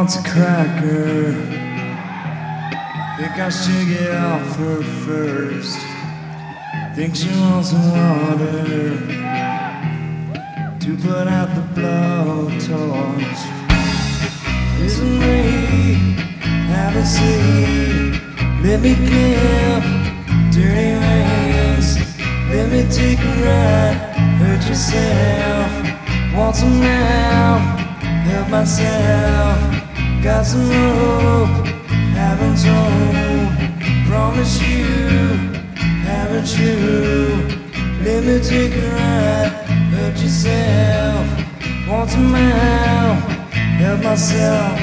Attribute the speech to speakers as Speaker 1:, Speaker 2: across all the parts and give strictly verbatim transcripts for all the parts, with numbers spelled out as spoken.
Speaker 1: wants a cracker. Think I should get off her first. Think she wants some water to put out the blowtorch. Isn't me, have a seat. Let me clip dirty rings. Let me take a ride. Hurt yourself. Want some help? Help myself. Got some rope. Haven't told. Promise you. Haven't you? Let me take a ride. Hurt yourself. Want some help? Help myself.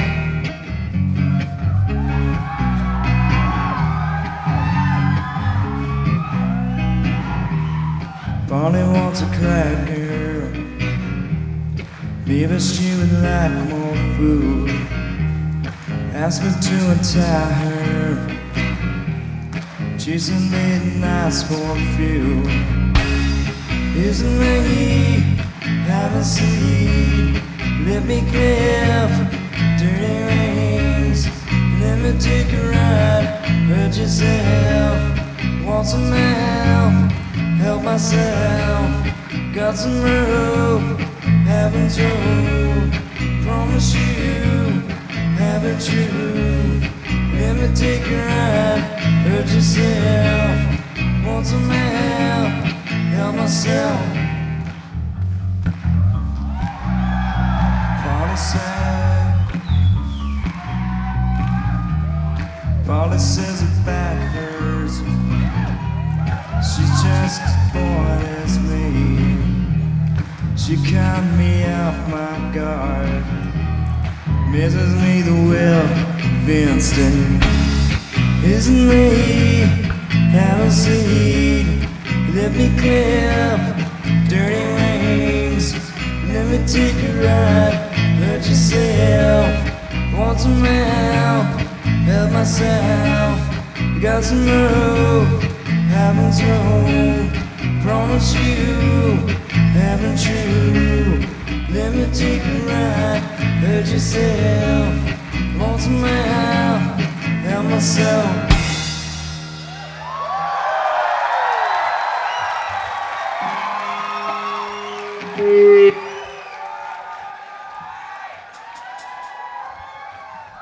Speaker 1: Bonnie wants a cracker. Maybe she would like more food. Ask me to untie her. She's a late nights for a few. Isn't me, have a seat. Let me clip dirty rings. Let me take a ride. Hurt yourself. Want some help? Help myself. Got some rope. Haven't told. Promise you. Haven't you? Let me take a ride. Hurt yourself. Want some help? Help myself. Polly said. Polly says her back hurts. She's just as bored as me. She caught me off my guard. Misses me the will Winston. Isn't me, have a seat. Let me clip dirty rings. Let me take a ride. Hurt yourself. Want some help? Help myself. Got some rope. Haven't told. Promise you. Haven't you? Let me take a ride. Hurt yourself. Want some help? Help myself.